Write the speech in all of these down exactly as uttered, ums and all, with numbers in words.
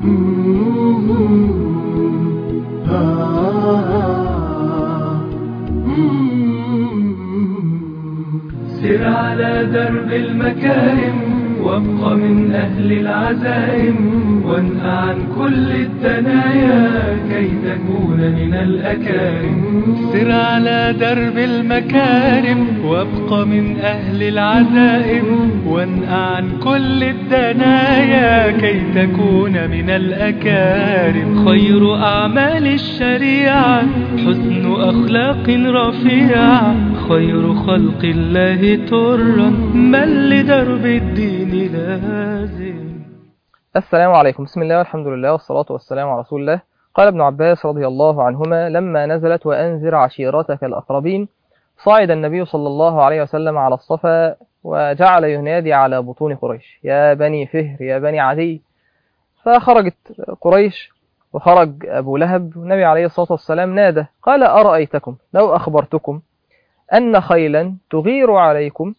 سر على درب المكارم وابق من أهل العزائم وانأ عن كل الدنايا كي تكون من الأكارم. سر على درب المكارم وابق من أهل العزائم وانأ عن كل الدنايا كي تكون من الأكارم. خير أعمال الشريعة حسن أخلاق رفيعة خير خلق الله ترا من لدرب الدين لازم. السلام عليكم. بسم الله والحمد لله والصلاة والسلام على رسول الله. قال ابن عباس رضي الله عنهما لما نزلت وأنذر عشيرتك الأقربين صعد النبي صلى الله عليه وسلم على الصفا وجعل ينادي على بطون قريش يا بني فهر يا بني عدي. فخرجت قريش وخرج أبو لهب والنبي عليه الصلاة والسلام نادى قال أرأيتكم لو أخبرتكم أن خيلا تغير عليكم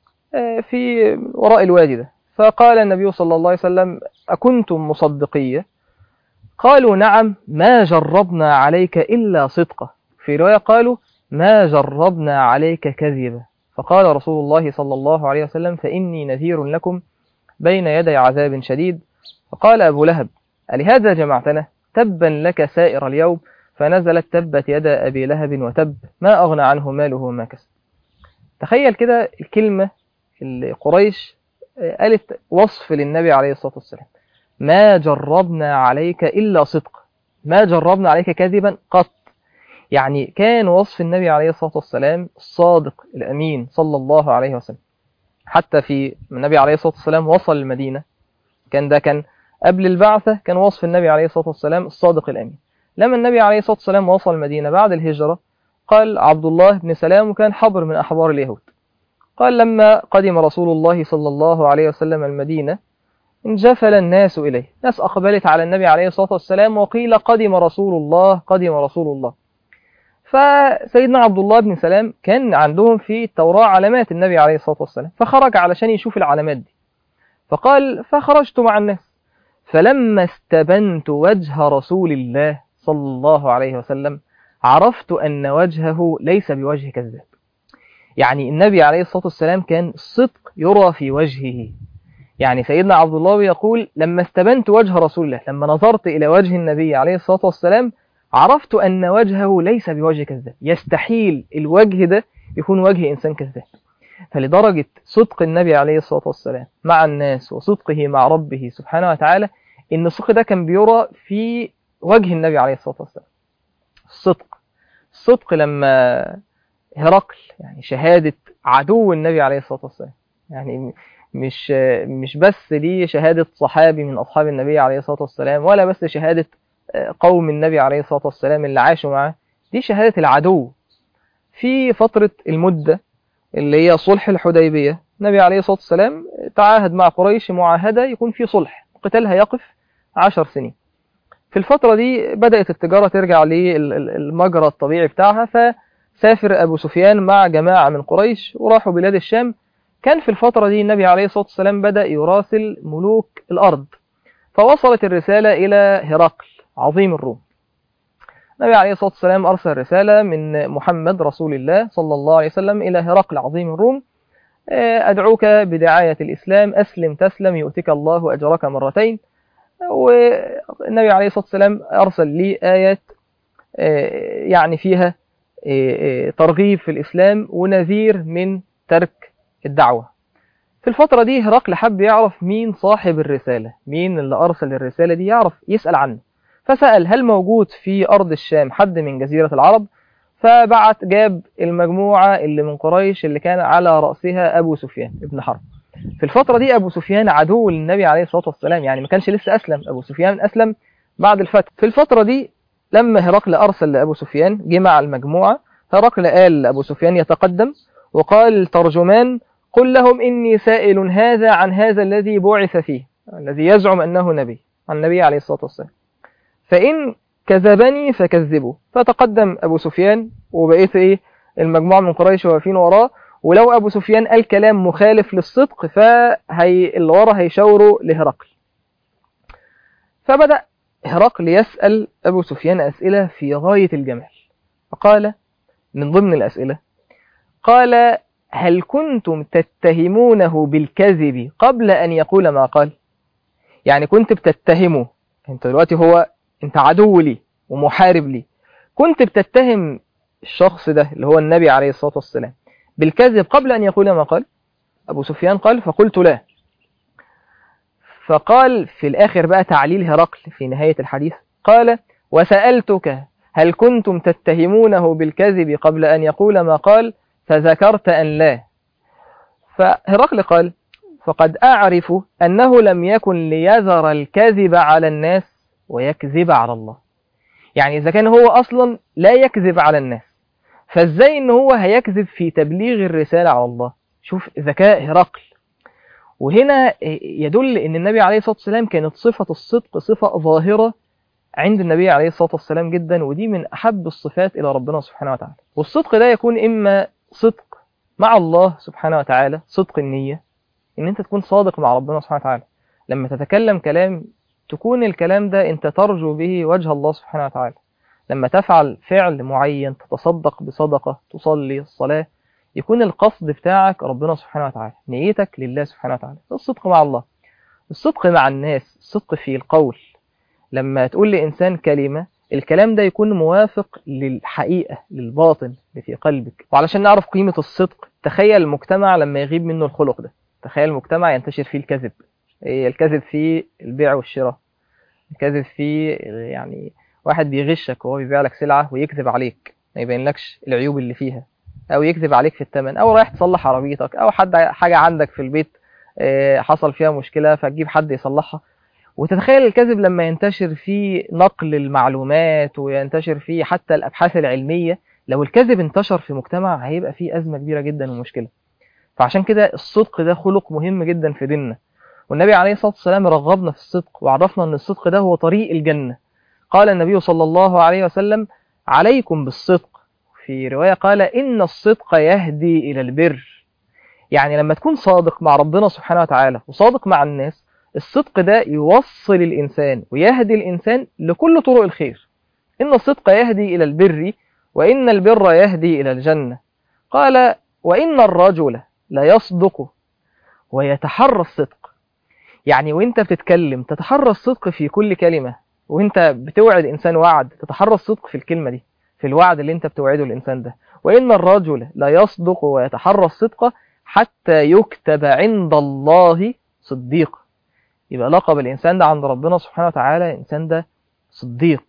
في وراء الوادي ده. فقال النبي صلى الله عليه وسلم أكنتم مصدقية؟ قالوا نعم ما جربنا عليك إلا صدقة. في رواية قالوا ما جربنا عليك كذبا. فقال رسول الله صلى الله عليه وسلم فإني نذير لكم بين يدي عذاب شديد. فقال أبو لهب ألهذا جمعتنا؟ تبا لك سائر اليوم. فنزلت تبت يدا أبي لهب وتب ما أغنى عنه ماله وما كسب. تخيل كده الكلمة اللي قريش قالت وصف للنبي عليه الصلاة والسلام ما جربنا عليك إلا صدق ما جربنا عليك كذبا قط. يعني كان وصف النبي عليه الصلاة والسلام الصادق الأمين صلى الله عليه وسلم. حتى في النبي عليه الصلاة والسلام وصل المدينة كان ده كان قبل البعثة كان وصف النبي عليه الصلاة والسلام الصادق الأمين. لما النبي عليه الصلاة والسلام وصل المدينة بعد الهجرة قال عبد الله بن سلام وكان حبر من أحبار اليهود قال لما قدم رسول الله صلى الله عليه وسلم المدينة انجفل الناس إليه. ناس أقبلت على النبي عليه الصلاة والسلام وقيل قدم رسول الله قدم رسول الله. فسيدنا عبد الله بن سلام كان عندهم في التوراة علامات النبي عليه الصلاة والسلام فخرج علشان يشوف العلامات دي. فقال فخرجت مع الناس فلما استبنت وجه رسول الله صلى الله عليه وسلم عرفت أن وجهه ليس بوجه كذاب. يعني النبي عليه الصلاة والسلام كان الصدق يرى في وجهه. يعني سيدنا عبد الله يقول لما استبنت وجه رسول الله لما نظرت إلى وجه النبي عليه الصلاة والسلام عرفت أن وجهه ليس بوجه كذاب. يستحيل الوجه ده يكون وجه إنسان كذاب. فلدرجة صدق النبي عليه الصلاة والسلام مع الناس وصدقه مع ربه سبحانه وتعالى إن الصدق ده كان بيرى في وجه النبي عليه الصلاة والسلام. الصدق الصدق لما هرقل يعني شهادة عدو النبي عليه الصلاة والسلام يعني مش مش بس ليه شهادة صحابي من أصحاب النبي عليه الصلاة والسلام ولا بس شهادة قوم النبي عليه الصلاة والسلام اللي عاشوا معه. دي شهادة العدو في فترة المدة اللي هي صلح الحديبية. النبي عليه الصلاة والسلام تعاهد مع قريش معاهدة يكون في صلح قتالها يقف عشر سنين. في الفترة دي بدأت التجارة ترجع للمجرى الطبيعي بتاعها. فسافر أبو سفيان مع جماعة من قريش وراحوا بلاد الشام. كان في الفترة دي النبي عليه الصلاة والسلام بدأ يراسل ملوك الأرض. فوصلت الرسالة إلى هرقل عظيم الروم. النبي عليه الصلاة والسلام أرسل رسالة من محمد رسول الله صلى الله عليه وسلم إلى هرقل عظيم الروم أدعوك بدعاية الإسلام أسلم تسلم يؤتك الله أجرك مرتين. والنبي عليه الصلاة والسلام أرسل لي آيات يعني فيها ترغيب في الإسلام ونذير من ترك الدعوة. في الفترة دي هرقل حب يعرف مين صاحب الرسالة مين اللي أرسل الرسالة دي يعرف يسأل عنه. فسأل هل موجود في أرض الشام حد من جزيرة العرب. فبعت جاب المجموعة اللي من قريش اللي كان على رأسها أبو سفيان ابن حرب. في الفترة دي أبو سفيان عدو للنبي عليه الصلاة والسلام يعني ما كانش لسه أسلم. أبو سفيان أسلم بعد الفتح. في الفترة دي لما هرقل أرسل لأبو سفيان جمع المجموعة. هرقل قال لأبو سفيان يتقدم وقال الترجمان قل لهم إني سائل هذا عن هذا الذي بعث فيه الذي يزعم أنه نبي عن النبي عليه الصلاة والسلام فإن كذبني فكذبوا. فتقدم أبو سفيان وبقيت إيه المجموعة من قريش واقفين وراه. ولو أبو سفيان قال كلام مخالف للصدق فهي اللي ورا هيشاوروا لهرقل. فبدأ هرقل يسأل أبو سفيان أسئلة في غاية الجمال. فقال من ضمن الأسئلة، قال: هل كنتم تتهمونه بالكذب قبل أن يقول ما قال؟ يعني كنت بتتهمه، انت دلوقتي هو انت عدو لي ومحارب لي، كنت بتتهم الشخص ده اللي هو النبي عليه الصلاة والسلام بالكذب قبل أن يقول ما قال؟ أبو سفيان قال: فقلت لا. فقال في الآخر بقى تعليل هرقل في نهاية الحديث، قال: وسألتك هل كنتم تتهمونه بالكذب قبل أن يقول ما قال؟ فذكرت أن لا. فهرقل قال: فقد أعرف أنه لم يكن ليذر الكذب على الناس ويكذب على الله. يعني إذا كان هو أصلا لا يكذب على الناس، فإزاي إن هو هيكذب في تبليغ الرسالة على الله؟ شوف ذكاء هرقل. وهنا يدل أن النبي عليه الصلاة والسلام كانت صفة الصدق صفة ظاهرة عند النبي عليه الصلاة والسلام جدا، ودي من أحب الصفات إلى ربنا سبحانه وتعالى. والصدق ده يكون إما صدق مع الله سبحانه وتعالى، صدق النية، إن أنت تكون صادق مع ربنا سبحانه وتعالى، لما تتكلم كلام تكون الكلام ده أنت ترجو به وجه الله سبحانه وتعالى، لما تفعل فعل معين، تتصدق بصدقة، تصلي الصلاة، يكون القصد بتاعك ربنا سبحانه وتعالى، نيتك لله سبحانه وتعالى. الصدق مع الله، الصدق مع الناس، الصدق في القول، لما تقول لإنسان كلمة الكلام ده يكون موافق للحقيقة، للباطن اللي في قلبك. وعلشان نعرف قيمة الصدق، تخيل المجتمع لما يغيب منه الخلق ده، تخيل المجتمع ينتشر فيه الكذب، الكذب في البيع والشراء، الكذب في يعني واحد بيغشك وهو بيبيع لك سلعة ويكذب عليك ما يبين لكش العيوب اللي فيها، أو يكذب عليك في الثمن، أو رايح تصلح عربيتك، أو حد حاجة عندك في البيت حصل فيها مشكلة فتجيب حد يصلحها. وتتخيل الكذب لما ينتشر في نقل المعلومات وينتشر في حتى الأبحاث العلمية، لو الكذب انتشر في مجتمع هيبقى فيه أزمة كبيرة جدا ومشكلة. فعشان كده الصدق ده خلق مهم جدا في ديننا، والنبي عليه الصلاة والسلام رغبنا في الصدق وعرفنا أن الصدق ده هو طريق الجنة. قال النبي صلى الله عليه وسلم: عليكم بالصدق. في رواية قال: إن الصدق يهدي إلى البر. يعني لما تكون صادق مع ربنا سبحانه وتعالى وصادق مع الناس، الصدق ده يوصل الإنسان ويهدي الإنسان لكل طرق الخير. إن الصدق يهدي إلى البر، وإن البر يهدي إلى الجنة. قال: وإن الرجل لا يصدق ويتحرى الصدق. يعني وإنت بتتكلم تتحرى الصدق في كل كلمة، وإنت بتوعد إنسان وعد تتحرى الصدق في الكلمة دي، في الوعد اللي إنت بتوعده الإنسان ده. وإن الرجل لا يصدق ويتحرى الصدق حتى يكتب عند الله صديق. يبقى لقب الإنسان ده عند ربنا سبحانه وتعالى الإنسان ده صديق.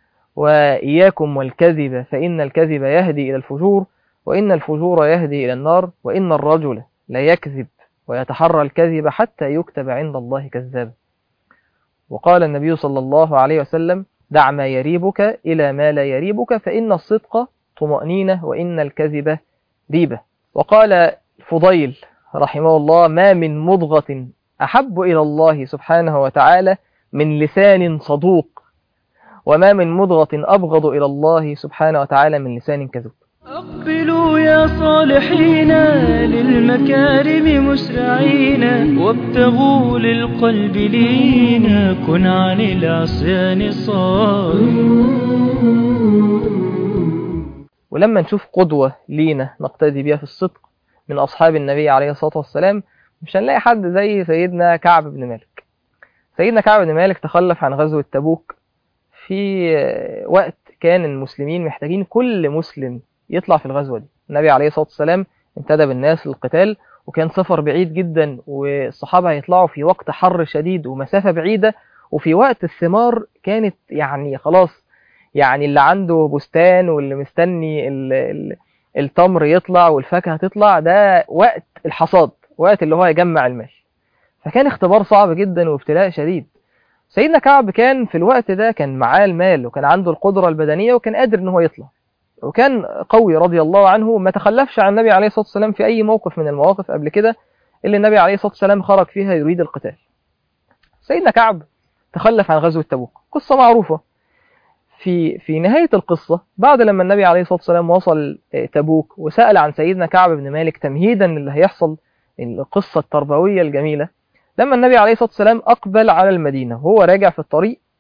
وإياكم والكذب فإن الكذب يهدي إلى الفجور، وإن الفجور يهدي إلى النار، وإن الرجل لا يكذب ويتحرى الكذب حتى يكتب عند الله كذابا. وقال النبي صلى الله عليه وسلم: دع ما يريبك إلى ما لا يريبك، فإن الصدق طمأنينة وإن الكذب ريبة. وقال فضيل رحمه الله: ما من مضغة أحب إلى الله سبحانه وتعالى من لسان صدوق، وما من مضغة أبغض إلى الله سبحانه وتعالى من لسان كذوب. أقبلوا يا صالحين للمكارم مسرعين، وابتغوا للقلب لينا، كن عن العصيان صار. ولما نشوف قدوة لينا نقتدي بها في الصدق من أصحاب النبي عليه الصلاة والسلام، مش هنلاقي حد زي سيدنا كعب بن مالك. سيدنا كعب بن مالك تخلف عن غزوة تبوك في وقت كان المسلمين محتاجين كل مسلم يطلع في الغزوة دي. النبي عليه الصلاة والسلام انتدب الناس للقتال، وكان سفر بعيد جدا، والصحابة هيطلعوا في وقت حر شديد ومسافة بعيدة، وفي وقت الثمار كانت يعني خلاص، يعني اللي عنده بستان واللي مستني ال ال التمر يطلع والفاكهة تطلع، ده وقت الحصاد، وقت اللي هو يجمع المال. فكان اختبار صعب جدا وابتلاء شديد. سيدنا كعب كان في الوقت ده كان معاه المال وكان عنده القدرة البدنية وكان قادر ان هو يطلع، وكان قوي رضي الله عنه، ما تخلفش عن النبي عليه الصلاة والسلام في أي موقف من المواقف قبل كده اللي النبي عليه الصلاة والسلام خرج فيها يريد القتال. سيدنا كعب تخلف عن غزوة تبوك، قصة معروفة. في في نهاية القصة، بعد لما النبي عليه الصلاة والسلام وصل تبوك وسأل عن سيدنا كعب بن مالك تمهيدا للي هيحصل، القصة التربوية الجميلة، لما النبي عليه الصلاة والسلام أقبل على المدينة وهو راجع في الطريق،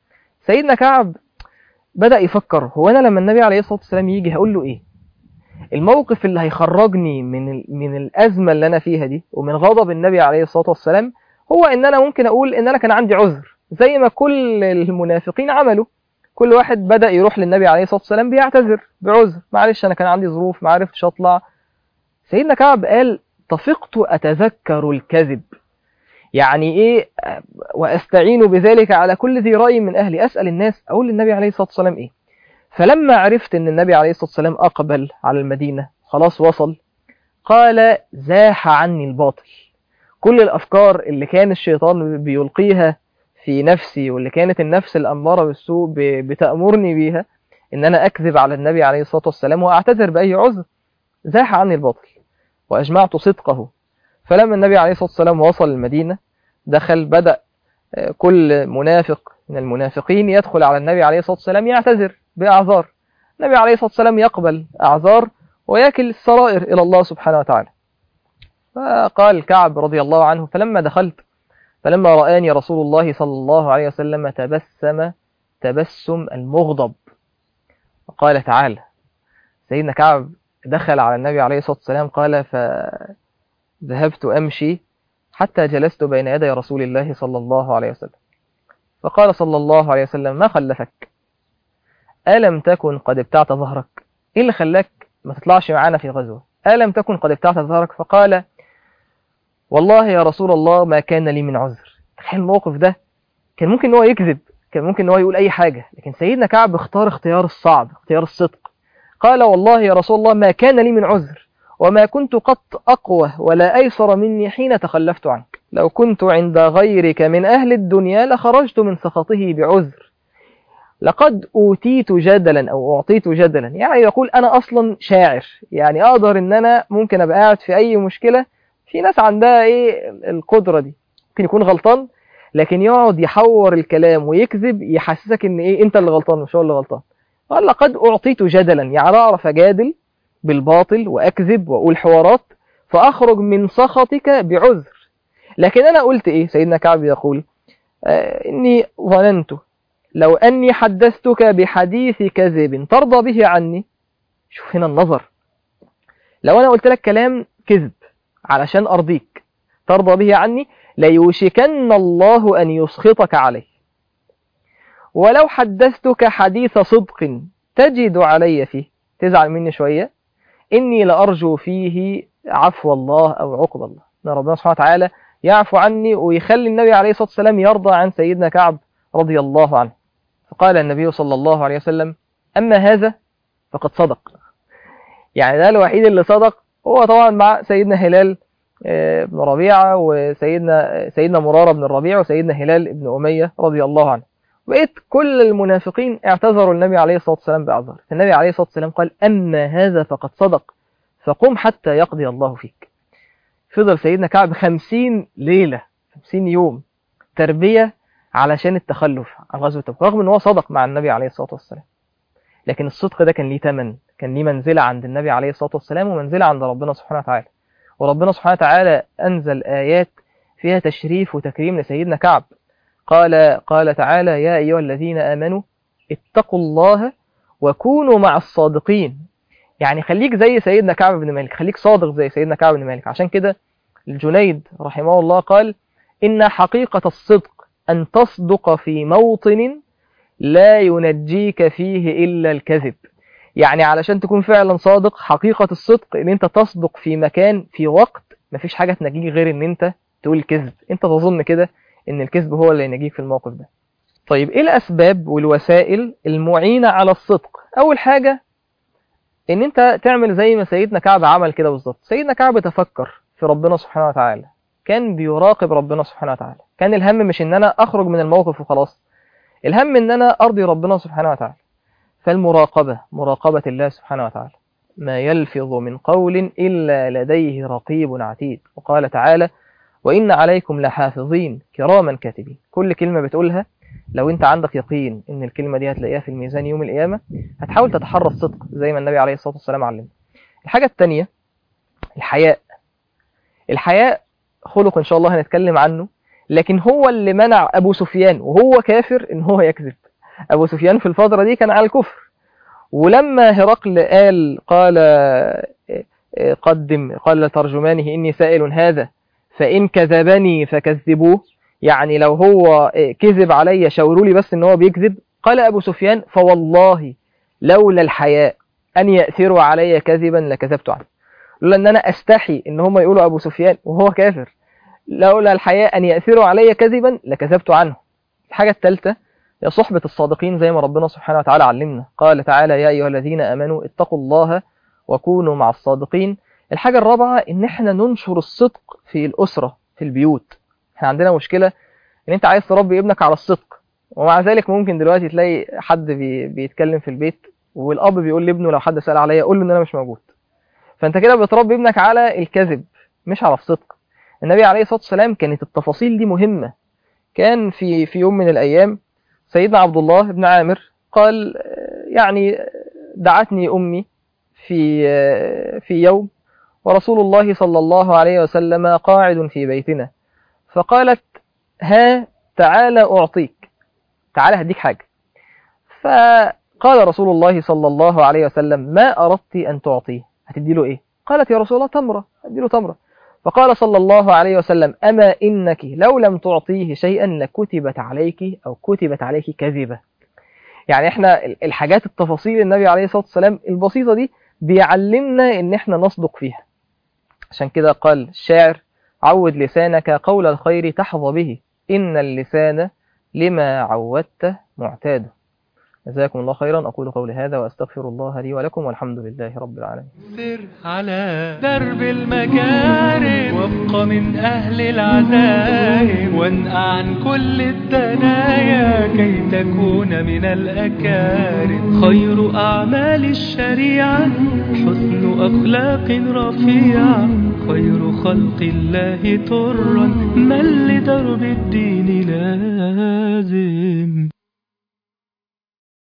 سيدنا كعب بدأ يفكر، هو أنا لما النبي عليه الصلاة والسلام يجي هقول له إيه؟ الموقف اللي هيخرجني من من الأزمة اللي أنا فيها دي ومن غضب النبي عليه الصلاة والسلام هو إن أنا ممكن أقول إن أنا كان عندي عذر زي ما كل المنافقين عملوا. كل واحد بدأ يروح للنبي عليه الصلاة والسلام بيعتذر بعذر، معلش أنا كان عندي ظروف ما عرفتش أطلع. سيدنا كعب قال طفقت أتذكر الكذب، يعني إيه؟ وأستعين بذلك على كل ذي رأي من أهلي، أسأل الناس أقول للنبي عليه الصلاة والسلام إيه. فلما عرفت أن النبي عليه الصلاة والسلام أقبل على المدينة خلاص وصل، قال زاح عني الباطل. كل الأفكار اللي كان الشيطان بيلقيها في نفسي واللي كانت النفس الأمارة بالسوء بتأمرني بيها إن أنا أكذب على النبي عليه الصلاة والسلام وأعتذر بأي عذر، زاح عني الباطل وأجمعت صدقه. فلما النبي عليه الصلاة والسلام وصل المدينة دخل، بدأ كل منافق من المنافقين يدخل على النبي عليه الصلاة والسلام يعتذر بأعذار. النبي عليه الصلاة والسلام يقبل أعذار ويكل السرائر إلى الله سبحانه وتعالى. فقال كعب رضي الله عنه فلما دخلت فلما رآني رسول الله صلى الله عليه وسلم تبسم تبسم المغضب. وقال تعالى سيدنا كعب دخل على النبي عليه الصلاة والسلام قال فذهبت أمشي حتى جلست بين يدي رسول الله صلى الله عليه وسلم فقال صلى الله عليه وسلم ما خلفك؟ ألم تكن قد ابتعت ظهرك؟ إيه اللي خلاك ما تطلعش معانا في غزوة؟ ألم تكن قد ابتعت ظهرك؟ فقال والله يا رسول الله ما كان لي من عذر. تخيل الموقف ده، كان ممكن ان هو يكذب، كان ممكن ان هو يقول أي حاجة، لكن سيدنا كعب اختار اختيار الصعب، اختيار الصدق. قال والله يا رسول الله ما كان لي من عذر وما كنت قط أقوى ولا أيسر مني حين تخلفت عنك، لو كنت عند غيرك من أهل الدنيا لخرجت من سخطه بعذر، لقد أوتيت جدلا أو أعطيت جدلا. يعني يقول أنا أصلا شاعر، يعني أقدر أن أنا ممكن أبقى قاعد في أي مشكلة، في ناس عندها إيه القدرة دي، ممكن يكون غلطان لكن يقعد يحور الكلام ويكذب يحسسك أن إيه أنت اللي غلطان مش هو اللي غلطان. قال لقد أعطيت جدلا، يعني أعرف أجادل بالباطل وأكذب وأقول حوارات فأخرج من سخطك بعذر. لكن أنا قلت إيه؟ سيدنا كعب يقول آه إني ظننت لو أني حدثتك بحديث كذب ترضى به عني. شوف هنا النظر، لو أنا قلت لك كلام كذب علشان أرضيك ترضى به عني ليوشكن الله أن يسخطك عليه، ولو حدثتك حديث صدق تجد علي فيه تزعل مني شوية إني لأرجو فيه عفو الله أو عقب الله، أن ربنا سبحانه وتعالى يعفو عني ويخلي النبي عليه الصلاة والسلام يرضى عن سيدنا كعب رضي الله عنه. فقال النبي صلى الله عليه وسلم أما هذا فقد صدق. يعني ده الوحيد اللي صدق، هو طبعا مع سيدنا هلال بن ربيعة وسيدنا سيدنا مرارة بن الربيع وسيدنا هلال بن أمية رضي الله عنه. بقيت كل المنافقين اعتذروا النبي عليه الصلاة والسلام بأعذار. النبي عليه الصلاة والسلام قال أما هذا فقد صدق فقم حتى يقضي الله فيك. فضل سيدنا كعب خمسين ليلة خمسين يوم تربية علشان التخلف عن غزوة تبوك، رغم ان هو صدق مع النبي عليه الصلاة والسلام، لكن الصدق ده كان ليه ثمن، كان ليه منزلة عند النبي عليه الصلاة والسلام ومنزلة عند ربنا سبحانه وتعالى. وربنا سبحانه وتعالى أنزل آيات فيها تشريف وتكريم لسيدنا كعب. قال قال تعالى يا أيها الذين آمنوا اتقوا الله وكونوا مع الصادقين. يعني خليك زي سيدنا كعب بن مالك، خليك صادق زي سيدنا كعب بن مالك. عشان كده الجنيد رحمه الله قال إن حقيقة الصدق أن تصدق في موطن لا ينجيك فيه إلا الكذب. يعني علشان تكون فعلا صادق، حقيقة الصدق ان انت تصدق في مكان في وقت مفيش حاجة تنجيك غير ان انت تقول كذب، انت تظن كده ان الكذب هو اللي ينجيك في الموقف ده. طيب ايه الاسباب والوسائل المعينة على الصدق؟ اول حاجة ان انت تعمل زي ما سيدنا كعب عمل كده بالظبط. سيدنا كعب تفكر في ربنا سبحانه وتعالى، كان بيراقب ربنا سبحانه وتعالى، كان الهم مش ان انا اخرج من الموقف وخلاص، الهم ان انا ارضي ربنا سبحانه وتعالى. فالمراقبة مراقبة الله سبحانه وتعالى، ما يلفظ من قول إلا لديه رقيب عتيد. وقال تعالى وإن عليكم لحافظين كراما كاتبين. كل كلمة بتقولها لو انت عندك يقين ان الكلمة دي هتلاقيها في الميزان يوم القيامة هتحاول تتحرى الصدق زي ما النبي عليه الصلاة والسلام علمنا. الحاجة الثانية الحياء. الحياء خلق ان شاء الله هنتكلم عنه، لكن هو اللي منع أبو سفيان وهو كافر ان هو يكذب. أبو سفيان في الفترة دي كان على الكفر. ولما هرقل قال قال قدم قال لترجمانه إني سائل هذا فإن كذبني فكذبوه، يعني لو هو كذب علي شاوروا لي بس إن هو بيكذب. قال أبو سفيان فوالله لولا الحياء أن يأثروا علي كذبا لكذبت عنه، لولا أن أنا أستحي إن هم يقولوا أبو سفيان وهو كافر، لولا الحياء أن يأثروا علي كذبا لكذبت عنه. الحاجة الثالثة هي صحبة الصادقين زي ما ربنا سبحانه وتعالى علمنا، قال تعالى يا أيها الذين آمنوا اتقوا الله وكونوا مع الصادقين. الحاجة الرابعة إن احنا ننشر الصدق في الأسرة في البيوت. احنا عندنا مشكلة إن أنت عايز تربي ابنك على الصدق، ومع ذلك ممكن دلوقتي تلاقي حد بي بيتكلم في البيت والأب بيقول لابنه لو حد سأل عليا قول له إن أنا مش موجود. فأنت كده بتربي ابنك على الكذب مش على الصدق. النبي عليه الصلاة والسلام كانت التفاصيل دي مهمة. كان في في يوم من الأيام سيدنا عبد الله بن عامر قال يعني دعتني أمي في في يوم ورسول الله صلى الله عليه وسلم قاعد في بيتنا، فقالت ها تعالى أعطيك، تعالى هديك حاجة. فقال رسول الله صلى الله عليه وسلم ما أردت أن تعطيه، هتدي له إيه؟ قالت يا رسول الله تمرة، هدي له تمرة. فقال صلى الله عليه وسلم أما إنك لو لم تعطيه شيئا لكتبت عليك أو كتبت عليك كذبة. يعني احنا الحاجات التفاصيل النبي عليه الصلاة والسلام البسيطة دي بيعلمنا ان احنا نصدق فيها. عشان كده قال الشاعر عود لسانك قول الخير تحظى به إن اللسان لما عودته معتاد. جزاكم الله خيرا. أقول قولي هذا وأستغفر الله لي ولكم والحمد لله رب العالمين. سر على درب المكارم وابق من أهل العزائم وانقع عن كل الدنايا كي تكون من الأكارم. خير أعمال الشريعة حسن أخلاق رفيعة خير خلق الله ترا من لدرب